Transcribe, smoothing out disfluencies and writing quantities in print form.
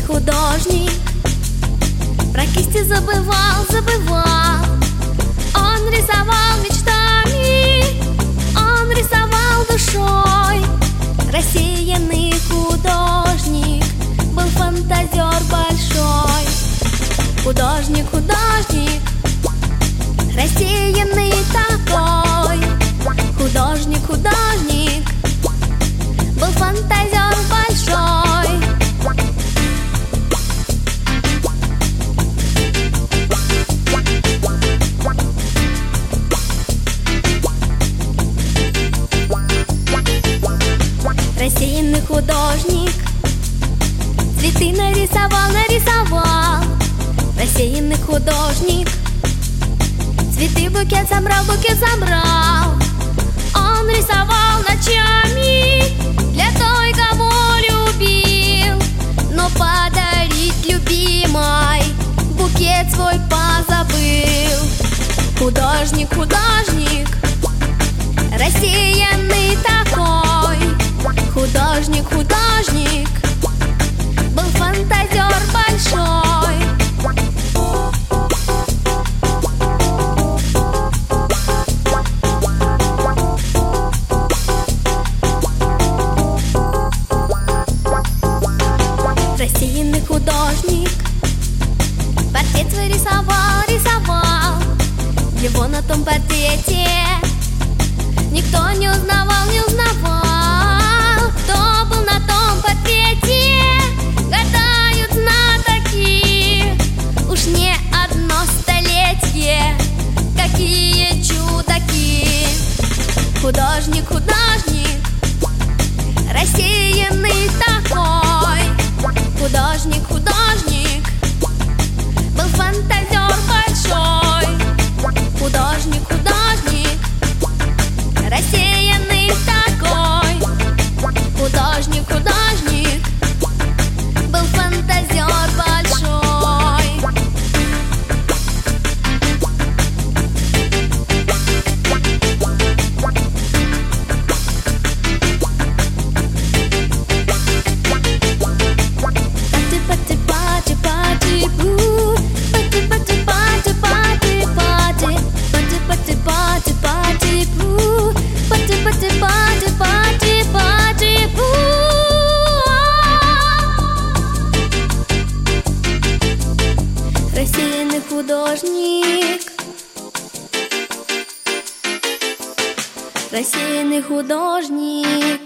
художник, про кисти забывал. Он рисовал мечтами, он рисовал душой. Рассеянный художник, был фантазер большой. Художник, рассеянный такой. Художник, был фантазер большой. Рассеянный художник, цветы нарисовал. Рассеянный художник, цветы букет собрал. Он рисовал ночами для той, кого любил, но подарить любимой букет свой позабыл. Художник, рассеянный такой. Художник, был фантазер большой. Рассеянный художник, портрет свой рисовал. Его на том портрете никто не узнавал. Кто был на том портрете, гадают знатоки. Уж не одно столетие, какие чудаки. Художник, рассеянный такой. Художник, был фантазер большой. Художник, рассеянный такой. Художник, был фантазер большой. Рассеянный художник, рассеянный художник.